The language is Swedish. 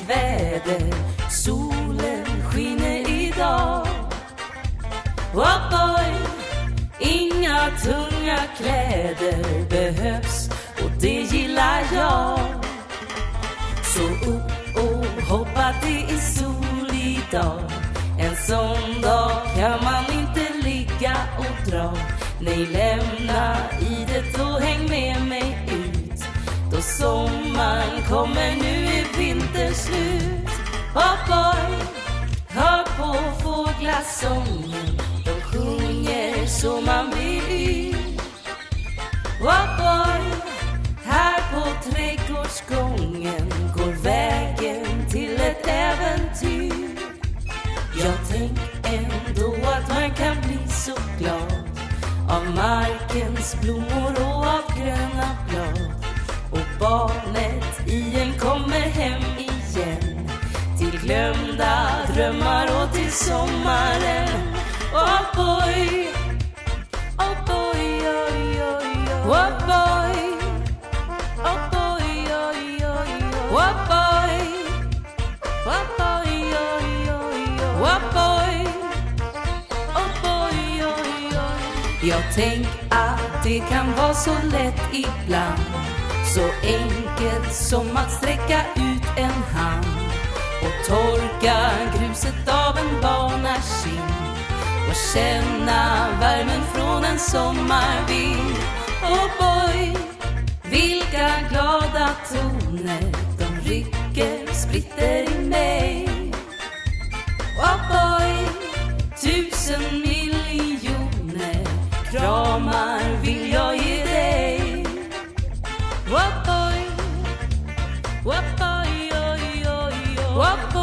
väder, solen skiner idag. Oh boy, inga tunga kläder behövs och det gillar jag. Så upp och hoppa, det är sol idag. En sån dag kan man inte ligga och dra. Nej, lämna idet och häng med mig ut. Då sommaren kommer, nu är vinter slut. Oh boy, hör på fåglasången. De sjunger så man blir ut. Oh boy, här på trädgårdsgången går vägen till ett äventyr. Jag tänk ändå att man kan bli så glad av markens blommor och av gröna blad. Och barnet i en kommer hem igen till glömda drömmar och till sommaren. Oh boy, oh boy, oh, oh, oh. Oh boy, oh boy, oh, oh, oh. Oh boy, oh boy, oh, oh, oh. Oh boy, oh boy, oh, oh. Jag tänk att det kan vara så lätt ibland, så enkelt som att sträcka ut en hand och torka gruset av en barnaskind och känna värmen från en sommarvind. Oh boy, vilka glada toner de rycker spritter i mig. Oh boy, 1000 miljoner kramar vill jag ge dig. Oh boy, oh boy, oh, oh, oh. Oh boy.